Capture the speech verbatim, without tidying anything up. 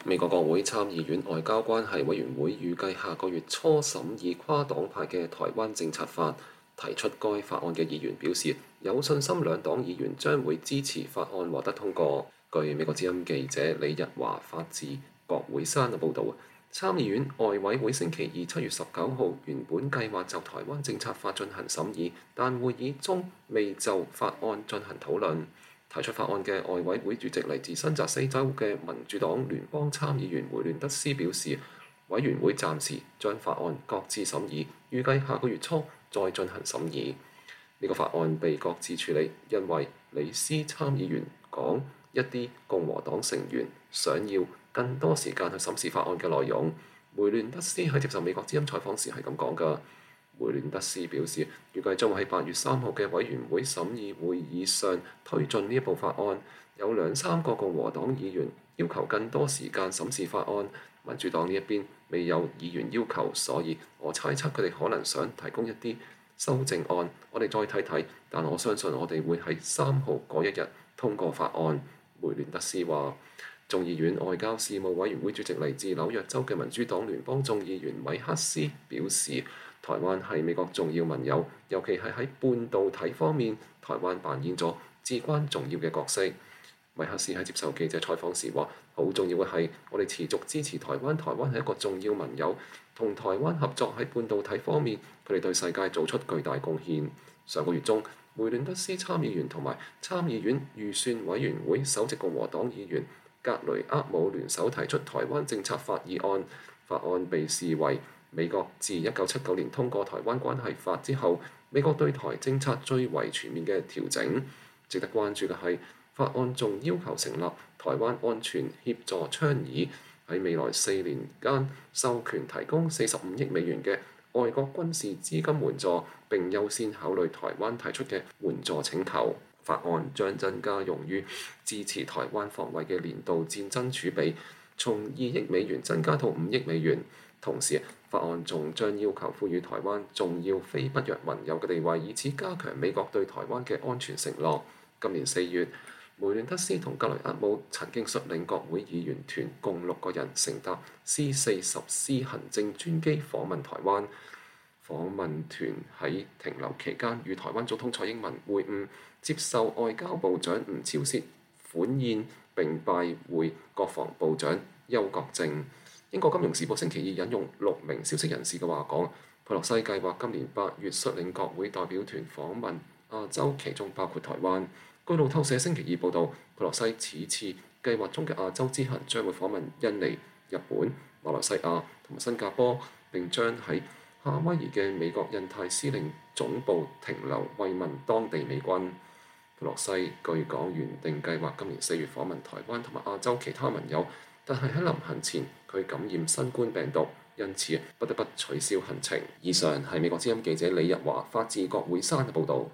美國國會參議院外交關係委員會預計下個月初審議跨黨派嘅台灣政策法。提出該法案嘅議員表示有信心兩黨議員將會支持法案獲得通過。據美國之音記者李日華發自國會山嘅報導，參議院外委會星期二七月十九號原本計劃就台灣政策法進行審議，但會議中未就法案進行討論。提出法案嘅外委會主席嚟自新澤西州嘅民主黨聯邦參議員梅亂德斯表示，委員會暫時將法案擱置審議，預計下個月初再進行審議。呢個法案被擱置處理，因為李斯參議員講一啲共和黨成員想要更多時間去審視法案嘅內容。梅亂德斯喺接受美國之音採訪時係咁講㗎。梅亂德斯表示，預計將會喺八月三號嘅委員會審議會議上推進呢一部法案。有兩三個共和黨議員要求更多時間審視法案，民主黨呢一邊未有議員要求，所以我猜測佢哋可能想提供一啲修正案，我哋再睇睇，但我相信我哋會喺三號嗰一日通過法案。梅亂德斯話，眾議院外交事務委員會主席嚟自紐約州嘅民主黨聯邦眾議員米克斯表示，台灣係美國重要盟友，尤其係喺半導體方面，台灣扮演咗至關重要嘅角色。米克斯喺接受記者採訪時話，好重要嘅係我哋持續支持台灣，台灣係一個重要盟友，同台灣合作喺半導體方面，佢哋對世界做出巨大貢獻。上個月中，梅亂德斯參議員同埋參議院預算委員會首席共和黨議員格雷厄姆聯手提出台灣政策法議案，法案被視為美國自一九七九年通過台灣關係法之後，美國對台政策最為全面嘅調整。值得關注嘅係，法案仲要求成立台灣安全協助倡議，喺未來四年間授權提供四十五億美元嘅外國軍事資金援助，並優先考慮台灣提出嘅援助請求。法案將增加用於支持台灣防衛嘅年度戰爭儲備，從二億美元增加到五億美元。同時，法案仲將要求賦予台灣重要非北約盟友嘅地位，以此加強美國對台灣嘅安全承諾。今年四月，梅亂德斯同格雷厄姆曾經率領國會議員團共六個人乘搭 C 四十 C 行政專機訪問台灣。訪問團喺停留期間與台灣總統蔡英文會晤，接受外交部長吳釗燮款宴，並拜會國防部長邱國正。英國金融時報星期二引用六名消息人士嘅話講，佩洛西計劃今年八月率領國會代表團訪問亞洲，其中包括台灣。據路透社星期二報導，佩洛西此次計劃中嘅亞洲之行將會訪問印尼、日本、馬來西亞同埋新加坡，並將喺夏威夷嘅美國印太司令總部停留慰問當地美軍。佩洛西據講原定計劃今年四月訪問台灣同埋亞洲其他盟友，但係喺臨行前佢感染新冠病毒，因此不得不取消行程。以上係美國之音記者李日華發自國會山嘅報導。